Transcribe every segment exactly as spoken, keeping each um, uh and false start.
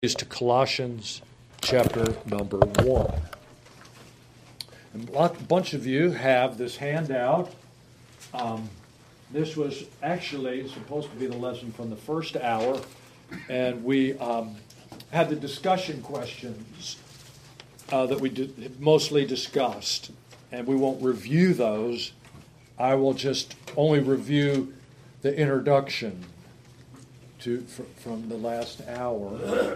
is to Colossians chapter number one. And a bunch of you have this handout. Um, this was actually supposed to be the lesson from the first hour, and we um, had the discussion questions uh, that we did, mostly discussed, and we won't review those. I will just only review the introduction to fr- from the last hour.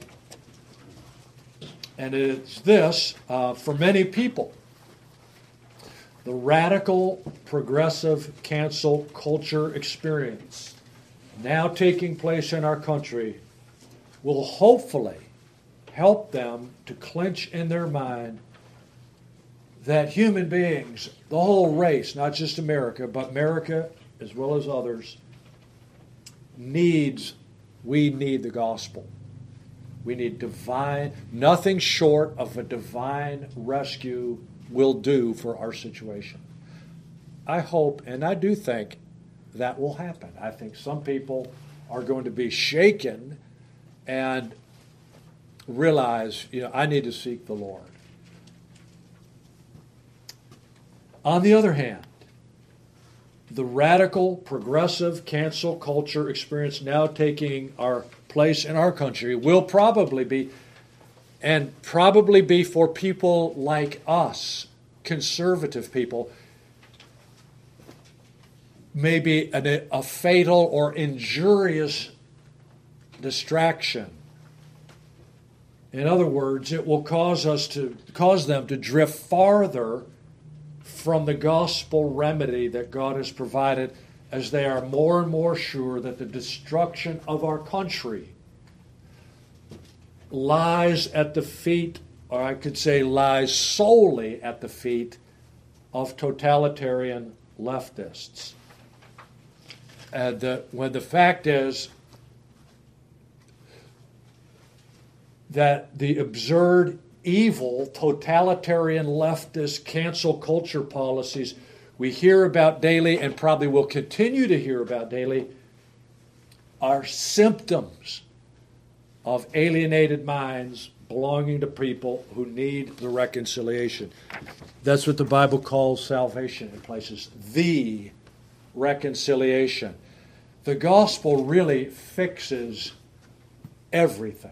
And it's this, uh, for many people, the radical, progressive, cancel culture experience now taking place in our country will hopefully help them to clinch in their mind that human beings, the whole race, not just America, but America as well as others, needs, we need the gospel. We need divine, nothing short of a divine rescue will do for our situation. I hope, and I do think, that will happen. I think some people are going to be shaken and realize, you know, I need to seek the Lord. On the other hand, the radical, progressive, cancel culture experience now taking our place in our country will probably be, and probably be for people like us, conservative people, maybe a, a fatal or injurious distraction. In other words, it will cause us to cause them to drift farther from the gospel remedy that God has provided, as they are more and more sure that the destruction of our country lies at the feet, or I could say lies solely at the feet of totalitarian leftists. And the, when the fact is that the absurd, evil, totalitarian leftist cancel culture policies we hear about daily and probably will continue to hear about daily are symptoms of alienated minds belonging to people who need the reconciliation. That's what the Bible calls salvation in places, the reconciliation. The gospel really fixes everything.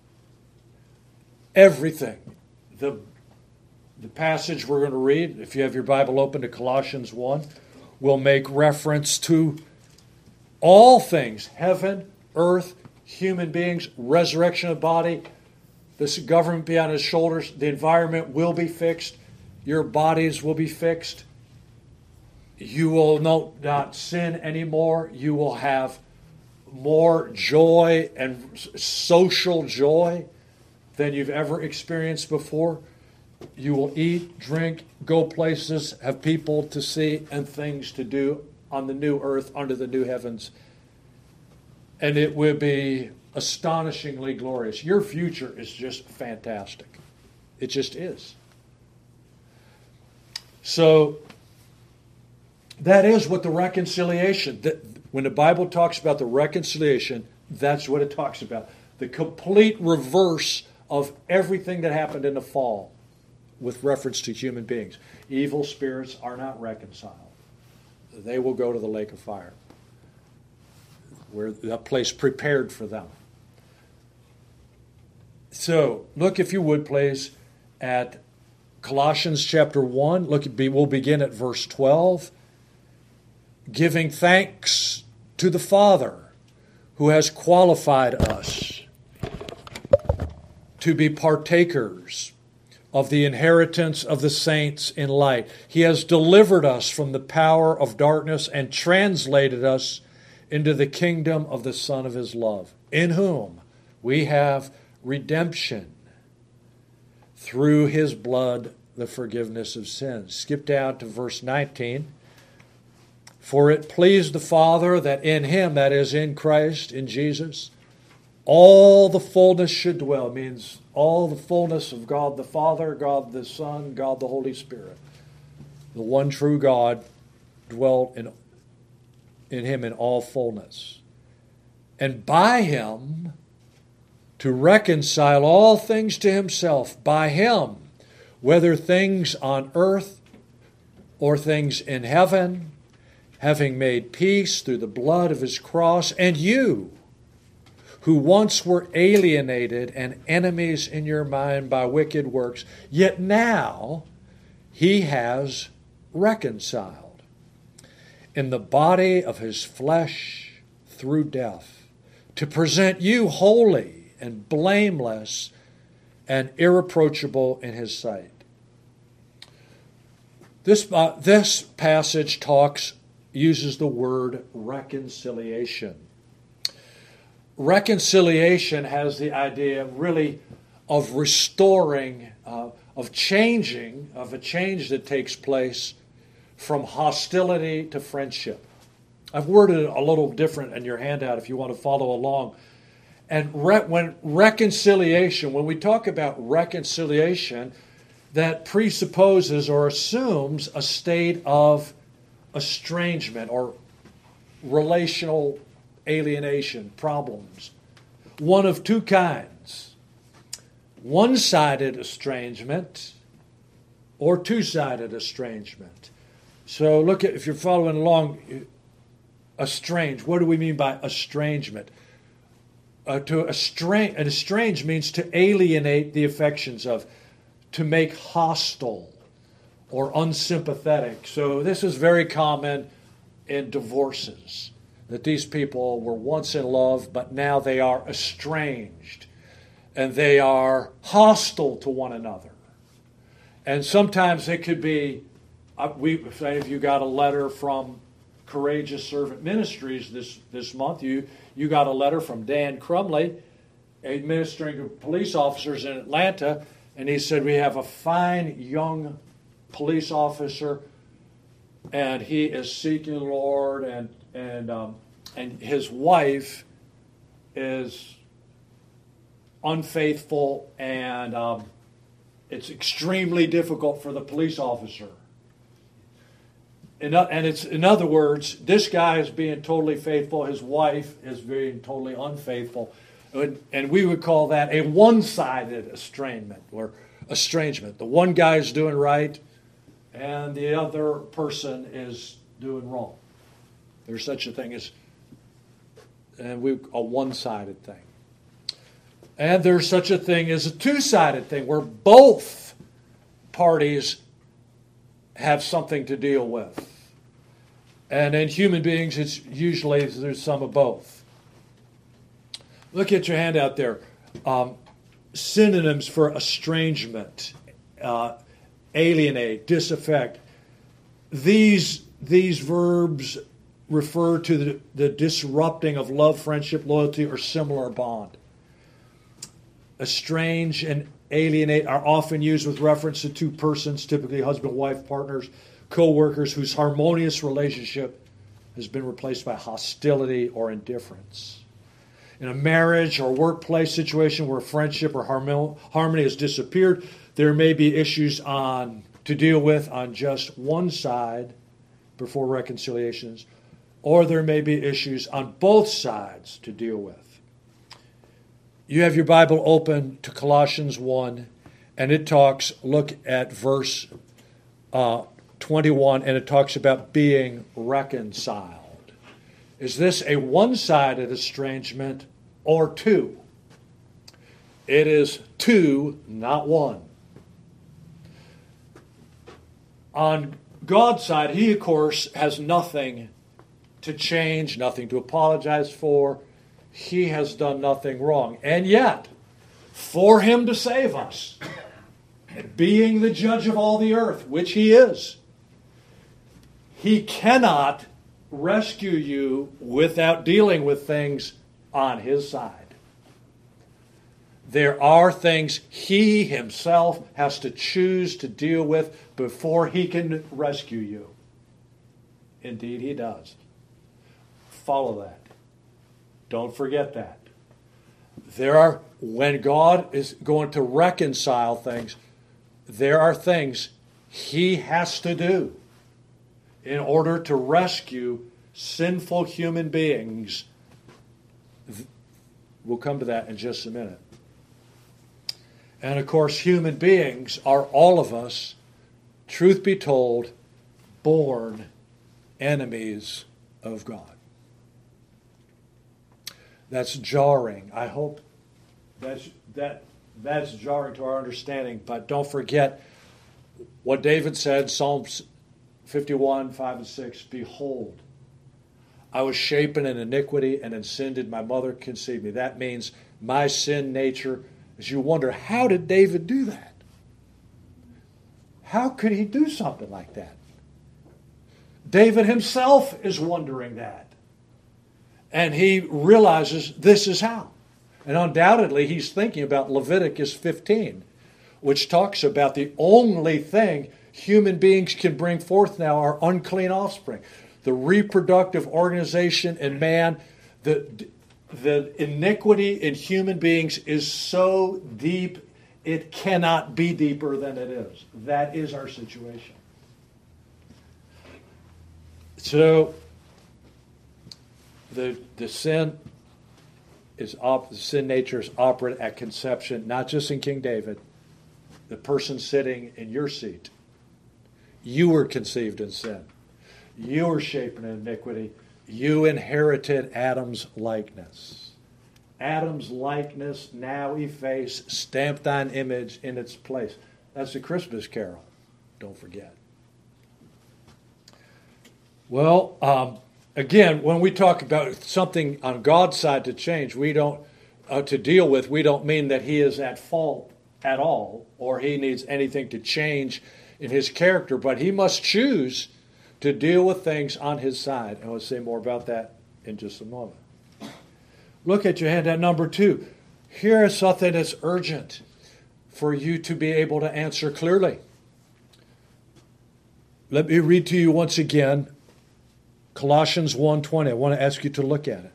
Everything. The The passage we're going to read, if you have your Bible open to Colossians one, will make reference to all things, heaven, earth, human beings, resurrection of body, this government be on his shoulders, the environment will be fixed, your bodies will be fixed, you will no, not sin anymore, you will have more joy and social joy than you've ever experienced before. You will eat, drink, go places, have people to see, and things to do on the new earth, under the new heavens. And it will be astonishingly glorious. Your future is just fantastic. It just is. So, that is what the reconciliation, that when the Bible talks about the reconciliation, that's what it talks about. The complete reverse of everything that happened in the fall. With reference to human beings. Evil spirits are not reconciled. They will go to the lake of fire, where a place prepared for them. So, look, if you would, please, at Colossians chapter one. Look, we'll begin at verse twelve. Giving thanks to the Father who has qualified us to be partakers of the inheritance of the saints in light. He has delivered us from the power of darkness and translated us into the kingdom of the Son of His love, in whom we have redemption through His blood, the forgiveness of sins. Skip down to verse nineteen. For it pleased the Father that in Him, that is in Christ, in Jesus, all the fullness should dwell. It means all the fullness of God the Father, God the Son, God the Holy Spirit. The one true God dwelt in, in Him in all fullness. And by Him to reconcile all things to himself by him, whether things on earth or things in heaven, having made peace through the blood of his cross, and you, who once were alienated and enemies in your mind by wicked works, yet now he has reconciled in the body of his flesh through death, to present you holy and blameless and irreproachable in his sight. This, uh, this passage talks, uses the word reconciliation. Reconciliation has the idea really of restoring, uh, of changing, of a change that takes place from hostility to friendship. I've worded it a little different in your handout if you want to follow along. And re- when reconciliation, when we talk about reconciliation, that presupposes or assumes a state of estrangement or relational alienation problems. One of two kinds. One-sided estrangement or two-sided estrangement. So look at, if you're following along, estrange. What do we mean by estrangement? Uh, to estrange, and estrange means to alienate the affections of, to make hostile or unsympathetic. So this is very common in divorces, that these people were once in love, but now they are estranged, and they are hostile to one another. And sometimes it could be, uh, we, say if you got a letter from Courageous Servant Ministries this, this month, you, you got a letter from Dan Crumley, administering to police officers in Atlanta, and he said, we have a fine young police officer, and he is seeking the Lord, and and um, and his wife is unfaithful, and um, it's extremely difficult for the police officer. In, and it's, in other words, this guy is being totally faithful, his wife is being totally unfaithful, and, and we would call that a one-sided estrangement or estrangement. The one guy is doing right, and the other person is doing wrong. There's such a thing as and we a one-sided thing. And there's such a thing as a two-sided thing where both parties have something to deal with. And in human beings, it's usually there's some of both. Look at your handout there. Um, synonyms for estrangement, uh, alienate, disaffect. These, these verbs refer to the, the disrupting of love, friendship, loyalty, or similar bond. Estrange and alienate are often used with reference to two persons, typically husband, wife, partners, co-workers, whose harmonious relationship has been replaced by hostility or indifference. In a marriage or workplace situation where friendship or harmony has disappeared, there may be issues on to deal with on just one side before reconciliations, or there may be issues on both sides to deal with. You have your Bible open to Colossians one, and it talks, look at verse uh, twenty-one, and it talks about being reconciled. Is this a one-sided estrangement or two? It is two, not one. On God's side, He, of course, has nothing to change, nothing to apologize for. He has done nothing wrong. And yet, for Him to save us, being the judge of all the earth, which He is, He cannot rescue you without dealing with things on His side. There are things He Himself has to choose to deal with before He can rescue you. Indeed, He does. Follow that. Don't forget that. There are, when God is going to reconcile things, there are things He has to do in order to rescue sinful human beings. We'll come to that in just a minute. And of course, human beings are all of us, truth be told, born enemies of God. That's jarring. I hope that's, that, that's jarring to our understanding. But don't forget what David said, Psalms fifty-one, five and six. Behold, I was shapen in iniquity, and in sin did my mother conceive me. That means my sin nature. As you wonder, how did David do that? How could he do something like that? David himself is wondering that. And he realizes this is how. And undoubtedly he's thinking about Leviticus fifteen, which talks about the only thing human beings can bring forth now are unclean offspring. The reproductive organization in man, the, the iniquity in human beings is so deep, it cannot be deeper than it is. That is our situation. So, the the sin is op, the sin nature is operant at conception, not just in King David. The person sitting in your seat, you were conceived in sin. You were shapen in iniquity. You inherited Adam's likeness. Adam's likeness now effaced, stamped thine image in its place. That's the Christmas carol. Don't forget. Well, um, again, when we talk about something on God's side to change, we don't uh, to deal with, we don't mean that he is at fault at all, or he needs anything to change in his character, but he must choose to deal with things on his side. And we'll say more about that in just a moment. Look at your hand at number two. Here is something that's urgent for you to be able to answer clearly. Let me read to you once again Colossians one twenty. I want to ask you to look at it.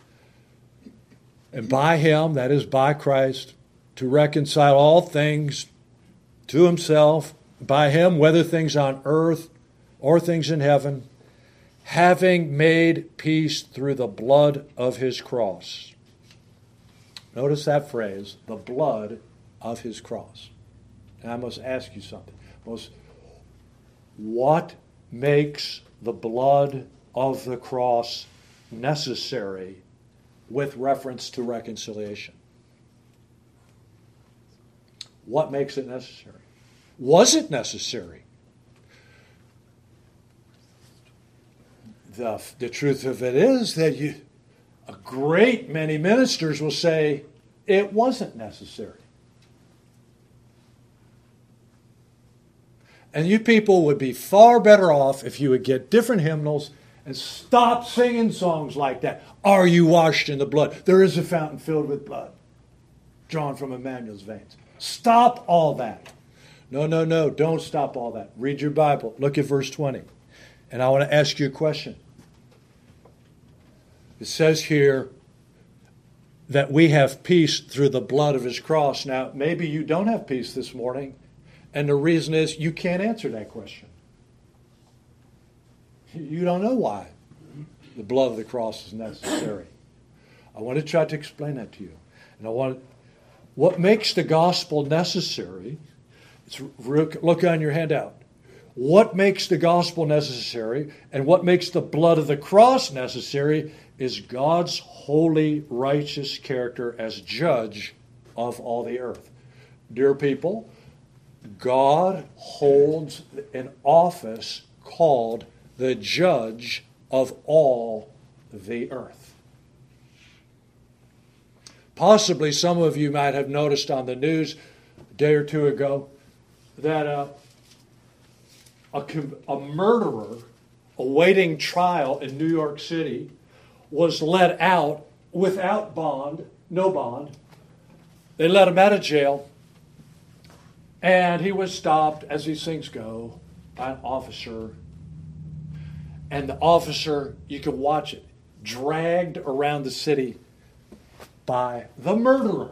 And by him, that is by Christ, to reconcile all things to himself, by him, whether things on earth or things in heaven, having made peace through the blood of his cross. Notice that phrase, the blood of his cross. And I must ask you something. Most, what makes the blood of the cross necessary with reference to reconciliation? What makes it necessary? Was it necessary? The, the truth of it is that you, a great many ministers will say it wasn't necessary. And you people would be far better off if you would get different hymnals and stop singing songs like that. Are you washed in the blood? There is a fountain filled with blood, drawn from Emmanuel's veins. Stop all that. No, no, no, don't stop all that. Read your Bible. Look at verse twenty. And I want to ask you a question. It says here that we have peace through the blood of his cross. Now, maybe you don't have peace this morning, and the reason is you can't answer that question. You don't know why the blood of the cross is necessary. I want to try to explain that to you. And I want what makes the gospel necessary. It's, look on your handout. What makes the gospel necessary and what makes the blood of the cross necessary is God's holy, righteous character as judge of all the earth. Dear people, God holds an office called the judge of all the earth. Possibly some of you might have noticed on the news a day or two ago that uh, a, a murderer awaiting trial in New York City was let out without bond, no bond. They let him out of jail, and he was stopped, as these things go, by an officer. And the officer, you can watch it, dragged around the city by the murderer,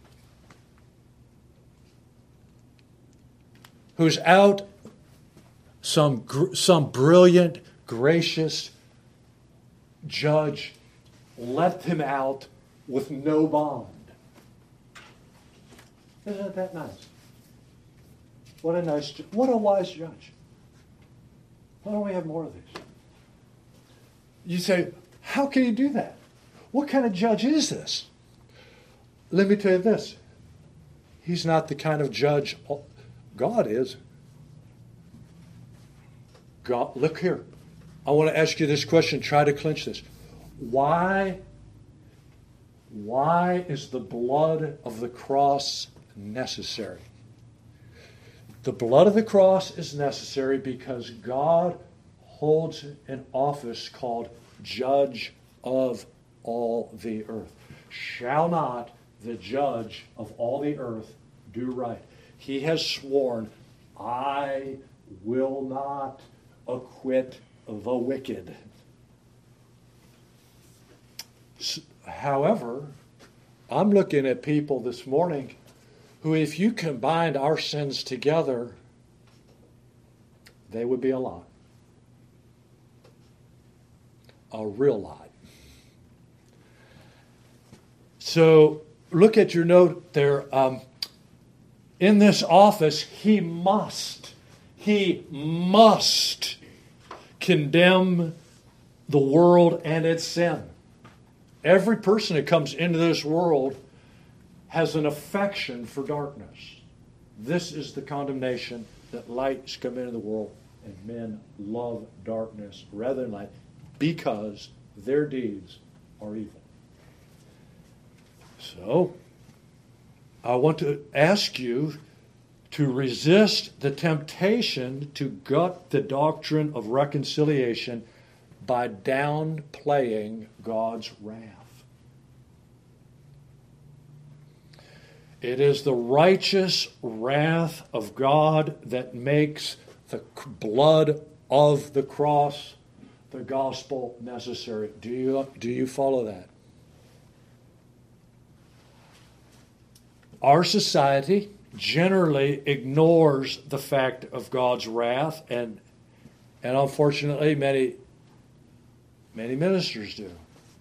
who's out, some some brilliant, gracious judge let him out with no bond. Isn't that nice? What a nice, what a wise judge. Why don't we have more of these? You say, how can he do that? What kind of judge is this? Let me tell you this. He's not the kind of judge God is. God, look here. I want to ask you this question. Try to clinch this. Why, why is the blood of the cross necessary? The blood of the cross is necessary because God holds an office called Judge of all the earth. Shall not the Judge of all the earth do right? He has sworn, I will not acquit the wicked. However, I'm looking at people this morning who, if you combined our sins together, they would be a lot. A real lot. So look at your note there. Um, in this office, he must, he must condemn the world and its sin. Every person that comes into this world has an affection for darkness. This is the condemnation, that lights come into the world and men love darkness rather than light because their deeds are evil. So, I want to ask you to resist the temptation to gut the doctrine of reconciliation by downplaying God's wrath. It is the righteous wrath of God that makes the blood of the cross, the gospel, necessary. Do you, do you follow that? Our society generally ignores the fact of God's wrath, and and unfortunately many many ministers do.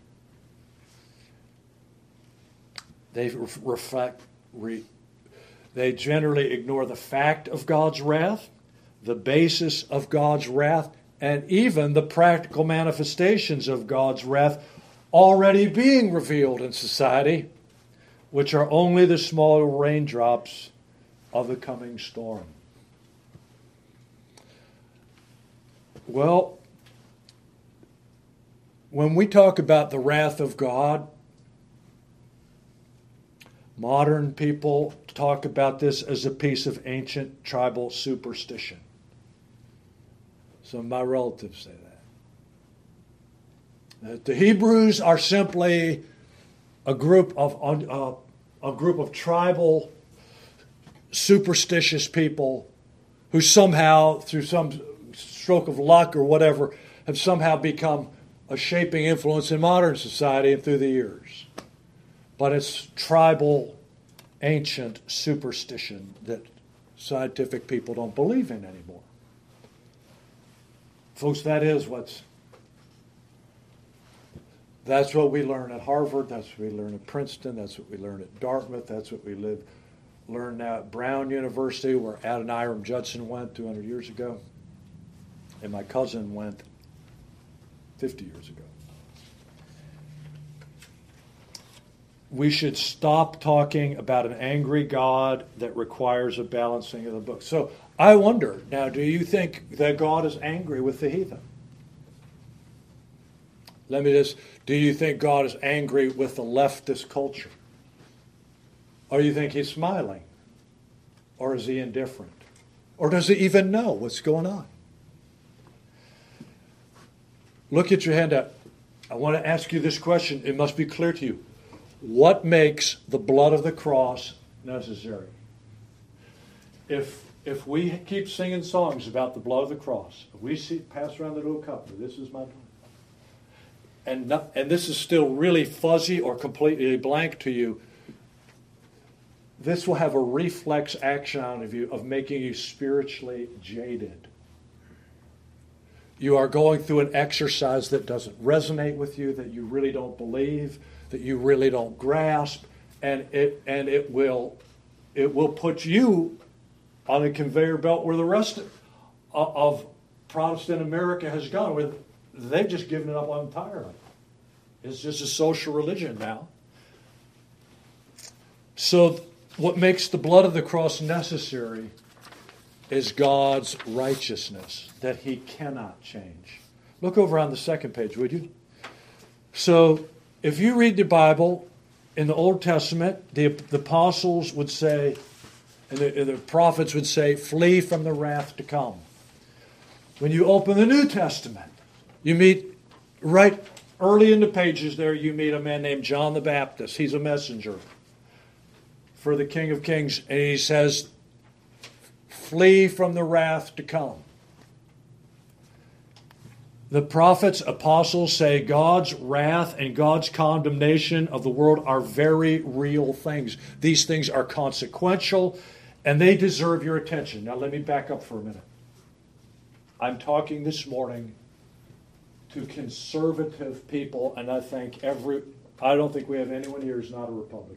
They reflect re, they generally ignore the fact of God's wrath, the basis of God's wrath, and even the practical manifestations of God's wrath already being revealed in society, which are only the small raindrops of the coming storm. Well, when we talk about the wrath of God, modern people talk about this as a piece of ancient tribal superstition. Some of my relatives say that. That the Hebrews are simply a group of uh, a group of tribal superstitious people who somehow, through some stroke of luck or whatever, have somehow become a shaping influence in modern society and through the years. But it's tribal, ancient superstition that scientific people don't believe in anymore. Folks, that is what's That's what we learn at Harvard. That's what we learn at Princeton. That's what we learn at Dartmouth. That's what we live, learn now at Brown University, where Adoniram Judson went two hundred years ago. And my cousin went fifty years ago. We should stop talking about an angry God that requires a balancing of the books. So I wonder, now, do you think that God is angry with the heathen? Let me just, do you think God is angry with the leftist culture? Or do you think he's smiling? Or is he indifferent? Or does he even know what's going on? Look at your handout. I want to ask you this question. It must be clear to you. What makes the blood of the cross necessary? If if we keep singing songs about the blood of the cross, if we see, pass around the little cup, this is my blood, and not, and this is still really fuzzy or completely blank to you, this will have a reflex action on you of making you spiritually jaded. You are going through an exercise that doesn't resonate with you, that you really don't believe, that you really don't grasp, and it and it will it will put you on a conveyor belt where the rest of, of Protestant America has gone. Where they've just given it up entirely. It's just a social religion now. So what makes the blood of the cross necessary is God's righteousness that he cannot change. Look over on the second page, would you? So if you read the Bible, in the Old Testament, the, the apostles would say, and the, the prophets would say, flee from the wrath to come. When you open the New Testament, you meet right early in the pages there, you meet a man named John the Baptist. He's a messenger for the King of Kings. And he says, flee from the wrath to come. The prophets, apostles say God's wrath and God's condemnation of the world are very real things. These things are consequential and they deserve your attention. Now let me back up for a minute. I'm talking this morning to conservative people, and I think every, I don't think we have anyone here who's not a Republican.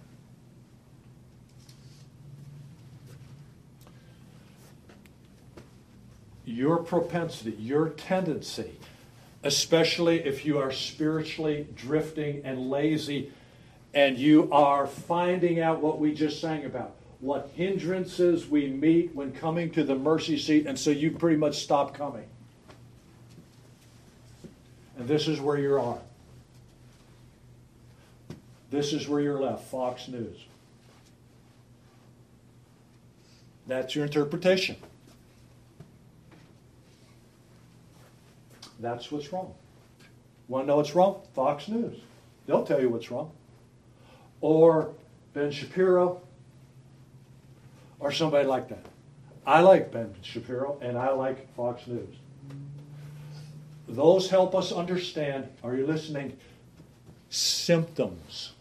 Your propensity, your tendency, especially if you are spiritually drifting and lazy and you are finding out what we just sang about, what hindrances we meet when coming to the mercy seat, and so you pretty much stop coming. And this is where you are. This is where you're left, Fox News. That's your interpretation. That's what's wrong. Want to know what's wrong? Fox News. They'll tell you what's wrong. Or Ben Shapiro, or somebody like that. I like Ben Shapiro, and I like Fox News. Those help us understand, are you listening? Symptoms.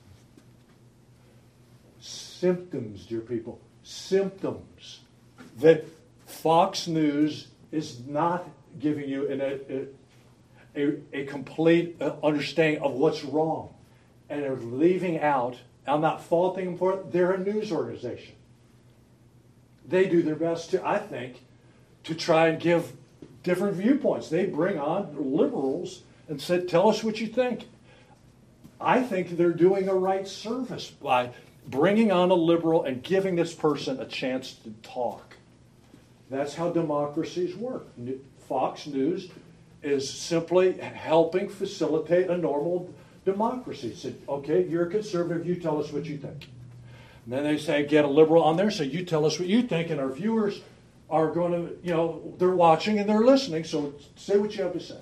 Symptoms, dear people. Symptoms. That Fox News is not giving you an, a, a, a complete understanding of what's wrong. And they're leaving out, I'm not faulting them for it, they're a news organization. They do their best to, I think, to try and give different viewpoints. They bring on liberals and said, tell us what you think. I think they're doing a right service by bringing on a liberal and giving this person a chance to talk. That's how democracies work. Fox News is simply helping facilitate a normal democracy. Said, okay, you're a conservative, you tell us what you think. And then they say, get a liberal on there, so you tell us what you think, and our viewers are going to, you know, they're watching and they're listening, so say what you have to say.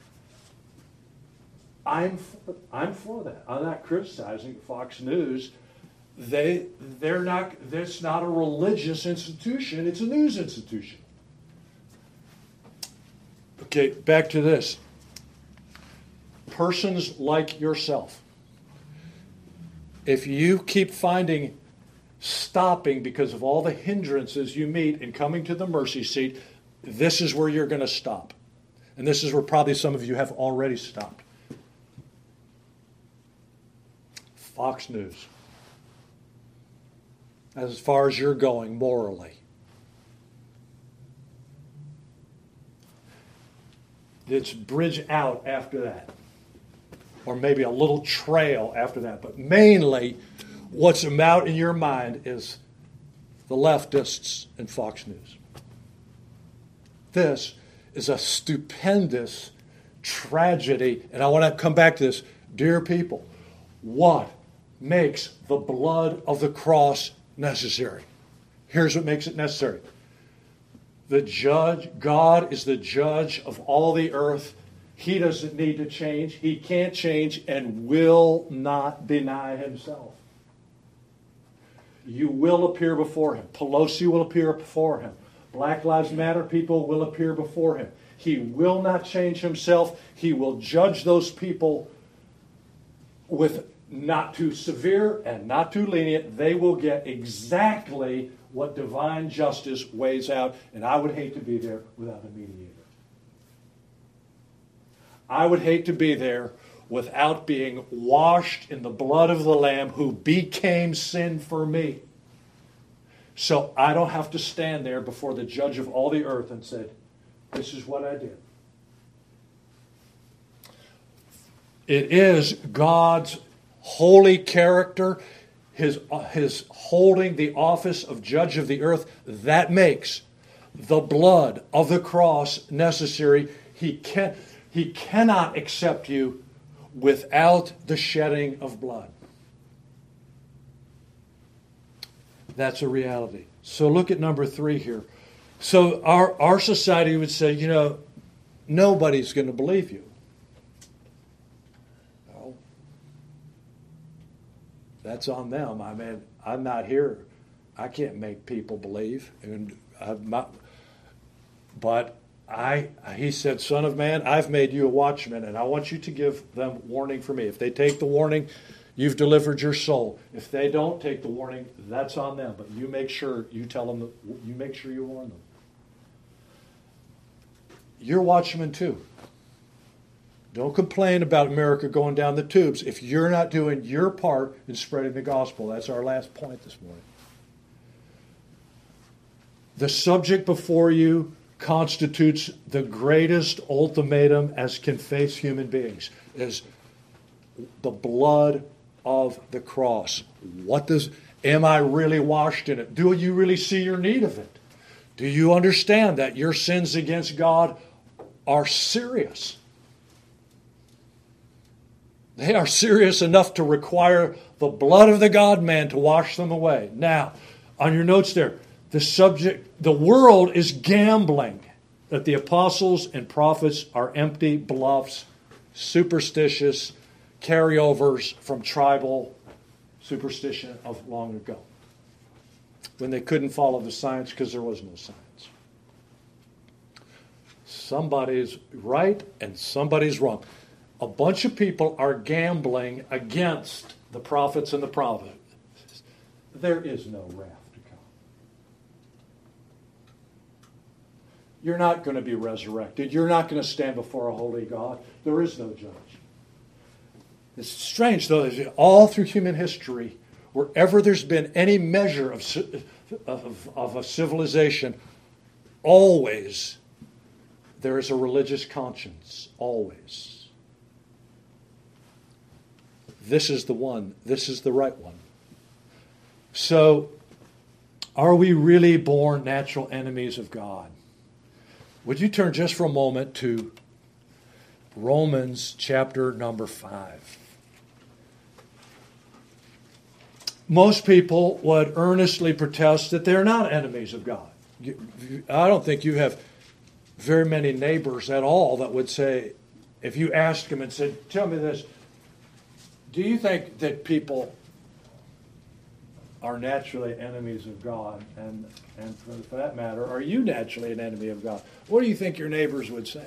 I'm for, I'm for that. I'm not criticizing Fox News. They, they're not, it's not a religious institution, it's a news institution. Okay, back to this. Persons like yourself, if you keep finding stopping because of all the hindrances you meet in coming to the mercy seat, this is where you're going to stop. And this is where probably some of you have already stopped. Fox News. As far as you're going morally. It's bridge out after that. Or maybe a little trail after that. But mainly, what's out in your mind is the leftists and Fox News. This is a stupendous tragedy. And I want to come back to this. Dear people, what makes the blood of the cross necessary? Here's what makes it necessary. The judge, God is the judge of all the earth. He doesn't need to change. He can't change and will not deny himself. You will appear before him. Pelosi will appear before him. Black Lives Matter people will appear before him. He will not change himself. He will judge those people with not too severe and not too lenient. They will get exactly what divine justice weighs out. And I would hate to be there without a mediator. I would hate to be there without being washed in the blood of the Lamb who became sin for me. So I don't have to stand there before the judge of all the earth and say, this is what I did. It is God's holy character, his, his holding the office of judge of the earth, that makes the blood of the cross necessary. He can, he cannot accept you without the shedding of blood. That's a reality. So look at number three here. So our, our society would say, you know, nobody's going to believe you. No. That's on them. I mean, I'm not here. I can't make people believe. And I'm not, but I, he said, Son of man, I've made you a watchman, and I want you to give them warning for me. If they take the warning, you've delivered your soul. If they don't take the warning, that's on them. But you make sure you tell them, that, you make sure you warn them. You're watchmen too. Don't complain about America going down the tubes if you're not doing your part in spreading the gospel. That's our last point this morning. The subject before you constitutes the greatest ultimatum as can face human beings, is the blood of the cross. What does, am I really washed in it? Do you really see your need of it? Do you understand that your sins against God are serious? They are serious enough to require the blood of the God-man to wash them away. Now, on your notes there, the subject, the world is gambling that the apostles and prophets are empty bluffs, superstitious carryovers from tribal superstition of long ago, when they couldn't follow the science because there was no science. Somebody's right and somebody's wrong. A bunch of people are gambling against the prophets and the prophets. There is no wrath to come. You're not going to be resurrected. You're not going to stand before a holy God. There is no judge. It's strange, though, that all through human history, wherever there's been any measure of, of, of a civilization, always there is a religious conscience. Always. This is the one. This is the right one. So, are we really born natural enemies of God? Would you turn just for a moment to Romans chapter number five? Most people would earnestly protest that they're not enemies of God. I don't think you have very many neighbors at all that would say, if you asked them and said, tell me this, do you think that people are naturally enemies of God? And, and for, for that matter, are you naturally an enemy of God? What do you think your neighbors would say?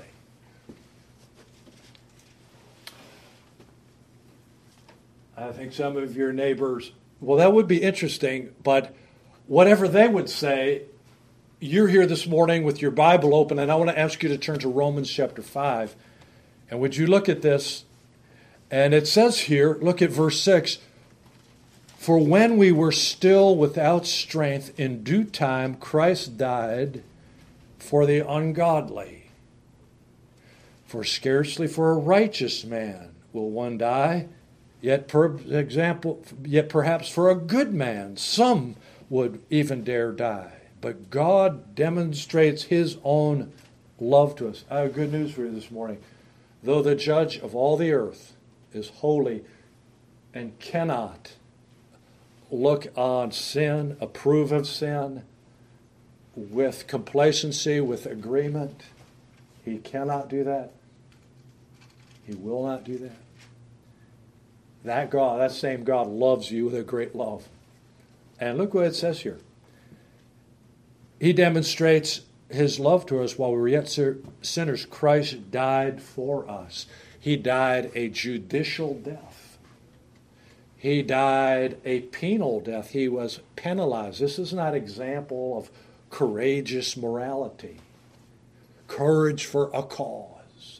I think some of your neighbors, well, that would be interesting, but whatever they would say, you're here this morning with your Bible open, and I want to ask you to turn to Romans chapter five. And would you look at this? And it says here, look at verse six, for when we were still without strength, in due time Christ died for the ungodly. For scarcely for a righteous man will one die, yet per example, yet perhaps for a good man some would even dare die. But God demonstrates his own love to us. I have good news for you this morning. Though the judge of all the earth is holy and cannot look on sin, approve of sin, with complacency, with agreement, he cannot do that. He will not do that. That God, that same God loves you with a great love. And look what it says here. He demonstrates his love to us while we were yet sinners. Christ died for us. He died a judicial death. He died a penal death. He was penalized. This is not an example of courageous morality. Courage for a cause.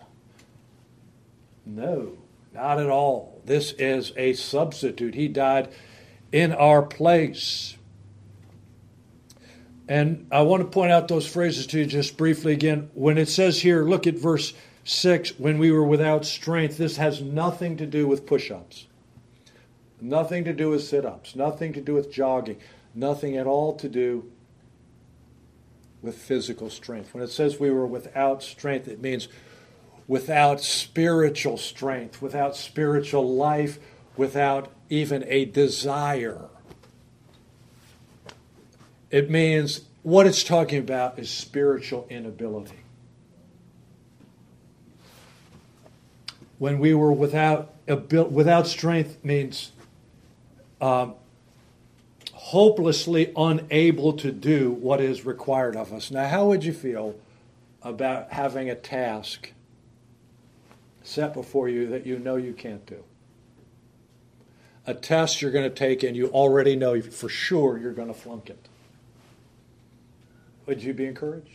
No, not at all. This is a substitute. He died in our place. And I want to point out those phrases to you just briefly again. When it says here, look at verse six, when we were without strength, this has nothing to do with push-ups. Nothing to do with sit-ups. Nothing to do with jogging. Nothing at all to do with physical strength. When it says we were without strength, it means without spiritual strength, without spiritual life, without even a desire. It means what it's talking about is spiritual inability. When we were without without strength means um, hopelessly unable to do what is required of us. Now, how would you feel about having a task set before you that you know you can't do? A test you're going to take and you already know for sure you're going to flunk it. Would you be encouraged?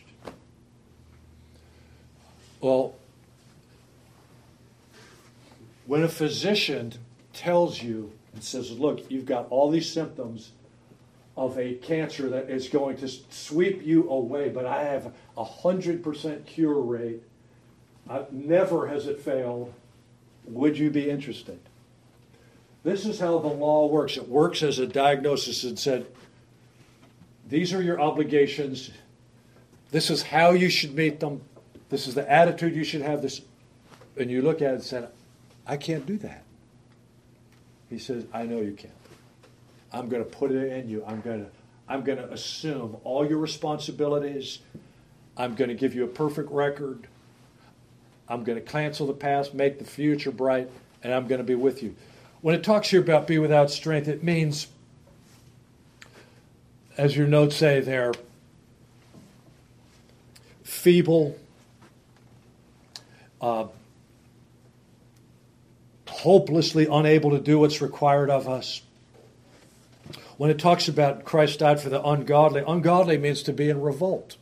Well, when a physician tells you and says, look, you've got all these symptoms of a cancer that is going to sweep you away, but I have a one hundred percent cure rate, uh, never has it failed, would you be interested? This is how the law works. It works as a diagnosis and said, these are your obligations. This is how you should meet them. This is the attitude you should have. This, and you look at it and say, I can't do that. He says, I know you can't. I'm going to put it in you. I'm going to, I'm going to assume all your responsibilities. I'm going to give you a perfect record. I'm going to cancel the past, make the future bright, and I'm going to be with you. When it talks here about be without strength, it means, as your notes say there, feeble, uh, hopelessly unable to do what's required of us. When it talks about Christ died for the ungodly, ungodly means to be in revolt.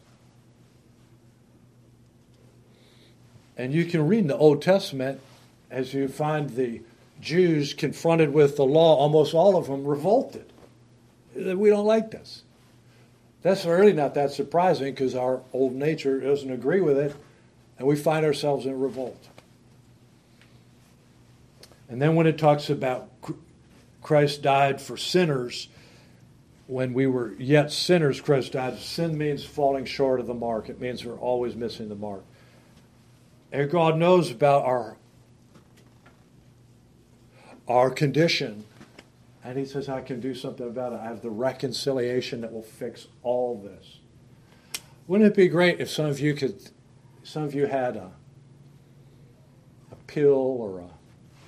And you can read in the Old Testament, as you find the Jews confronted with the law, almost all of them revolted. We don't like this. That's really not that surprising because our old nature doesn't agree with it, and we find ourselves in revolt. And then when it talks about Christ died for sinners, when we were yet sinners, Christ died. Sin means falling short of the mark. It means we're always missing the mark. And God knows about our our condition. And he says, I can do something about it. I have the reconciliation that will fix all this. Wouldn't it be great if some of you could, some of you had a, a pill or a,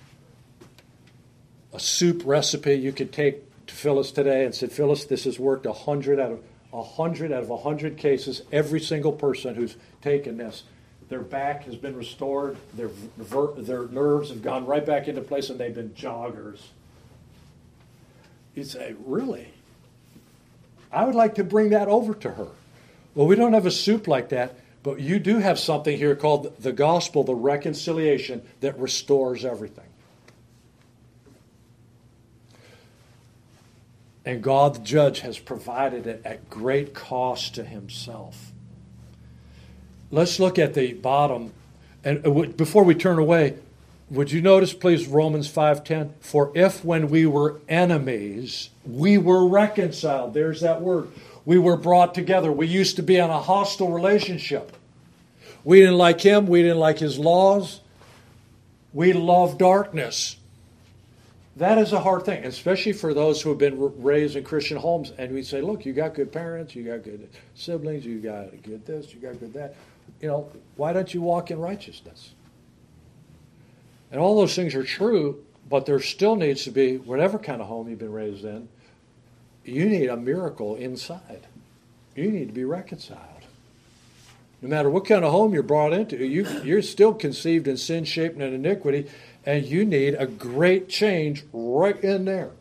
a soup recipe you could take to Phyllis today and said, Phyllis, this has worked a hundred out of a hundred out of a hundred cases. Every single person who's taken this, their back has been restored, their their nerves have gone right back into place, and they've been joggers. You'd say, really? I would like to bring that over to her. Well, we don't have a soup like that, but you do have something here called the gospel, the reconciliation that restores everything. And God the judge has provided it at great cost to himself. Let's look at the bottom. And before we turn away, would you notice, please, Romans five ten? For if when we were enemies, we were reconciled. There's that word. We were brought together. We used to be in a hostile relationship. We didn't like him. We didn't like his laws. We loved darkness. That is a hard thing, especially for those who have been raised in Christian homes. And we say, look, you got good parents, you got good siblings, you got good this, you got good that. You know, why don't you walk in righteousness? And all those things are true, but there still needs to be, whatever kind of home you've been raised in, you need a miracle inside. You need to be reconciled. No matter what kind of home you're brought into, you, you're still conceived in sin, shaped in iniquity, and you need a great change right in there.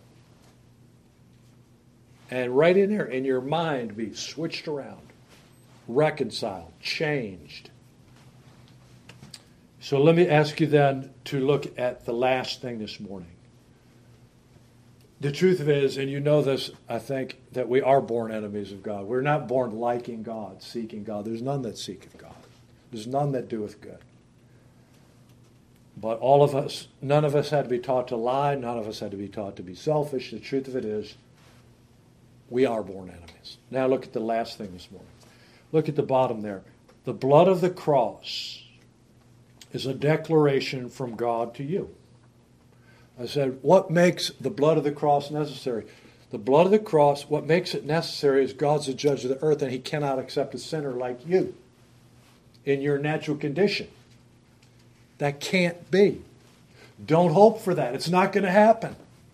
And right in there, in your mind, be switched around, reconciled, changed. So let me ask you then to look at the last thing this morning. the truth of it is, and you know this, I think, that we are born enemies of God. We're not born liking God, seeking God. There's none that seeketh God. There's none that doeth good. But all of us, none of us had to be taught to lie. None of us had to be taught to be selfish. The truth of it is, we are born enemies. Now look at the last thing this morning. Look at the bottom there. The blood of the cross is a declaration from God to you. I said, what makes the blood of the cross necessary? The blood of the cross, what makes it necessary is God's the judge of the earth, and he cannot accept a sinner like you in your natural condition. That can't be. Don't hope for that. It's not going to happen.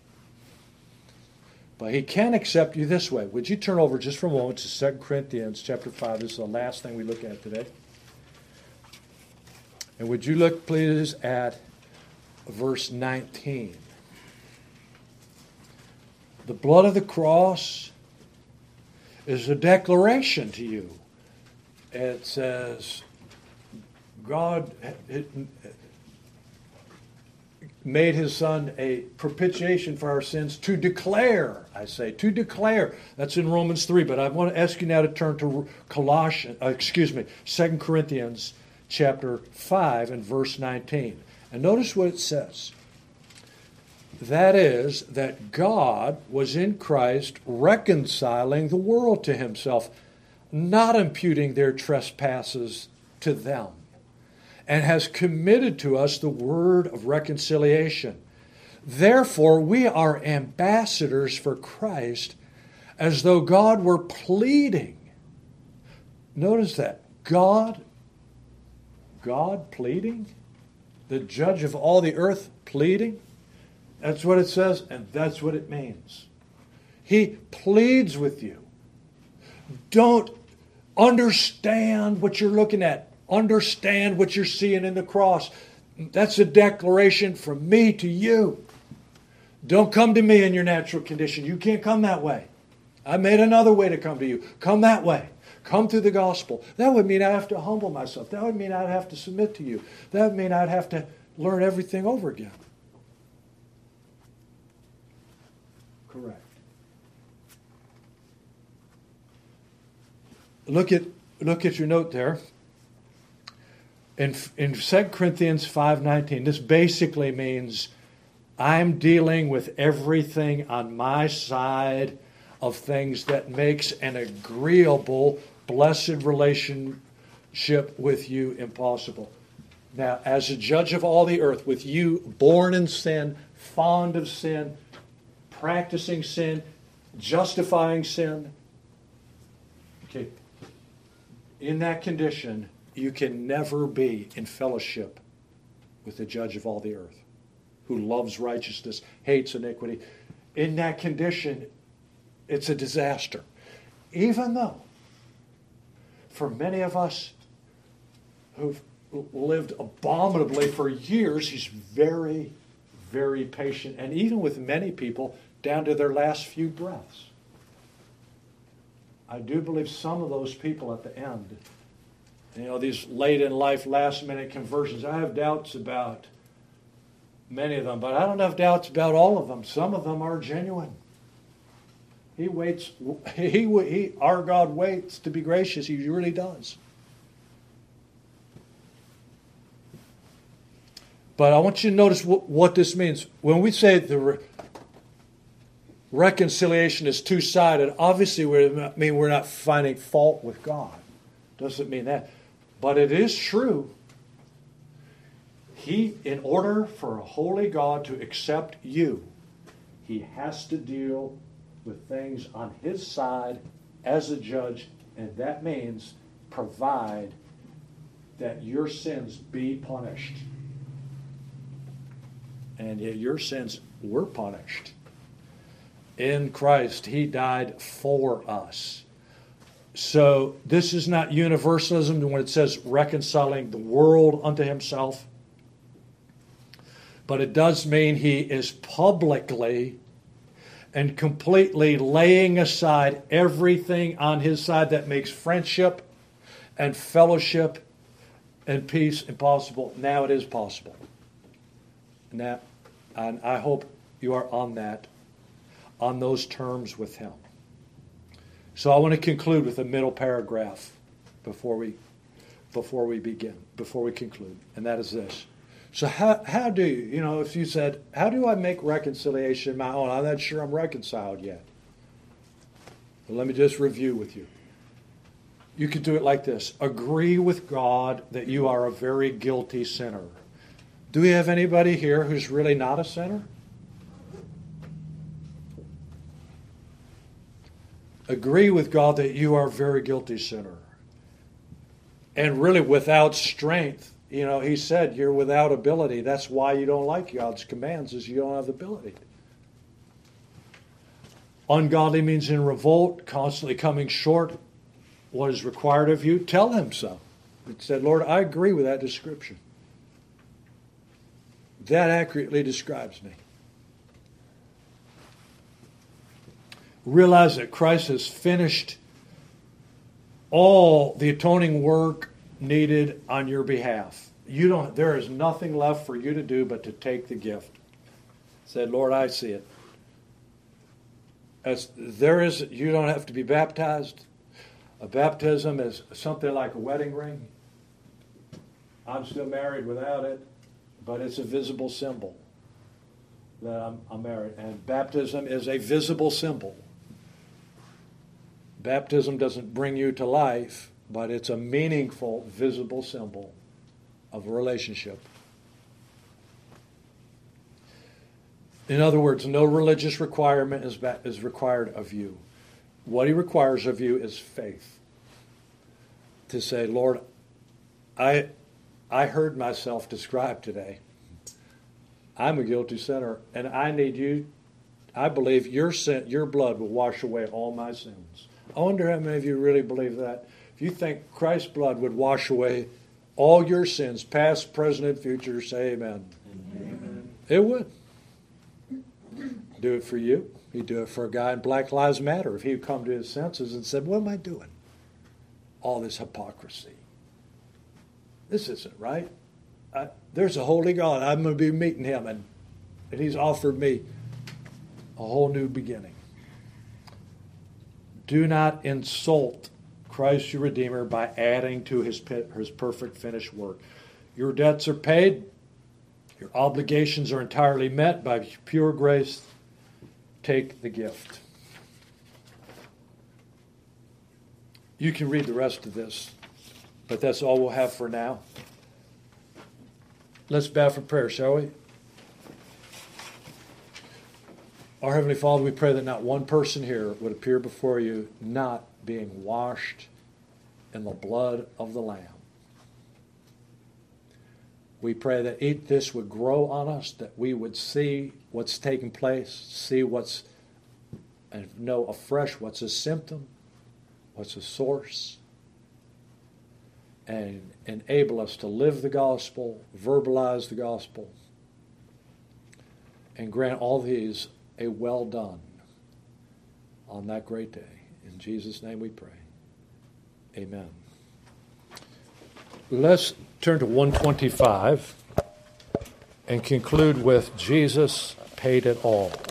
But he can accept you this way. Would you turn over just for a moment to Second Corinthians chapter five? This is the last thing we look at today. And would you look, please, at verse nineteen. The blood of the cross is a declaration to you. It says, God made his son a propitiation for our sins to declare, I say, to declare. That's in Romans three, but I want to ask you now to turn to Colossians, uh, excuse me, Second Corinthians chapter five and verse nineteen. And notice what it says. That is, that God was in Christ reconciling the world to himself, not imputing their trespasses to them, and has committed to us the word of reconciliation. Therefore, we are ambassadors for Christ, as though God were pleading. Notice that. God, God pleading? The judge of all the earth pleading? That's what it says, and that's what it means. He pleads with you. Don't understand what you're looking at. Understand what you're seeing in the cross. That's a declaration from me to you. Don't come to me in your natural condition. You can't come that way. I made another way to come to you. Come that way. Come through the gospel. That would mean I have to humble myself. That would mean I'd have to submit to you. That would mean I'd have to learn everything over again. Correct. Look at look at your note there. In in Second Corinthians five nineteen, this basically means I'm dealing with everything on my side of things that makes an agreeable, blessed relationship with you impossible. Now, as a judge of all the earth, with you born in sin, fond of sin, practicing sin, justifying sin, okay, in that condition, you can never be in fellowship with the judge of all the earth, who loves righteousness, hates iniquity. In that condition, it's a disaster. Even though, for many of us who've lived abominably for years, he's very, very patient. And even with many people, down to their last few breaths. I do believe some of those people at the end, you know, these late in life, last minute conversions, I have doubts about many of them, but I don't have doubts about all of them. Some of them are genuine. He waits, he, he, our God waits to be gracious. He really does. But I want you to notice what, what this means. When we say the re- reconciliation is two-sided, obviously we mean we're not finding fault with God. Doesn't mean that. But it is true. He, in order for a holy God to accept you, he has to deal with things on his side as a judge, and that means provide that your sins be punished. And yet your sins were punished. In Christ, he died for us. So this is not universalism when it says reconciling the world unto himself. But it does mean he is publicly and completely laying aside everything on his side that makes friendship and fellowship and peace impossible. Now it is possible. Now, and I hope you are on that. on those terms with him. So I want to conclude with a middle paragraph before we before we begin, before we conclude, and that is this. So how how do you, you know, if you said, how do I make reconciliation my own? I'm not sure I'm reconciled yet. Well, let me just review with you. You could do it like this. Agree with God that you are a very guilty sinner. Do we have anybody here who's really not a sinner? Agree with God that you are a very guilty sinner. And really without strength. You know, he said you're without ability. That's why you don't like God's commands, is you don't have the ability. Ungodly means in revolt, constantly coming short what is required of you. Tell him so. It said, Lord, I agree with that description. That accurately describes me. Realize that Christ has finished all the atoning work needed on your behalf. You don't. There is nothing left for you to do but to take the gift. Said, Lord, I see it. As there is, you don't have to be baptized. A baptism is something like a wedding ring. I'm still married without it, but it's a visible symbol that I'm, I'm married. And baptism is a visible symbol. Baptism doesn't bring you to life, but it's a meaningful, visible symbol of a relationship. In other words, no religious requirement is, is required of you. What he requires of you is faith. To say, Lord, I, I heard myself described today. I'm a guilty sinner, and I need you. I believe your sin, your blood will wash away all my sins. I wonder how many of you really believe that. If you think Christ's blood would wash away all your sins, past, present, and future, say amen. Amen. It would. Do it for you. He'd do it for a guy in Black Lives Matter if he'd come to his senses and said, what am I doing? All this hypocrisy. This isn't right. I, there's a holy God. I'm going to be meeting him, and, and he's offered me a whole new beginning. Do not insult Christ your Redeemer by adding to his, his perfect finished work. Your debts are paid. Your obligations are entirely met by pure grace. Take the gift. You can read the rest of this, but that's all we'll have for now. Let's bow for prayer, shall we? Our Heavenly Father, we pray that not one person here would appear before you not being washed in the blood of the Lamb. We pray that each this would grow on us, that we would see what's taking place, see what's, and know afresh what's a symptom, what's a source, and enable us to live the gospel, verbalize the gospel, and grant all these a well done on that great day. In Jesus' name we pray. Amen. Let's turn to one twenty-five and conclude with Jesus paid it all.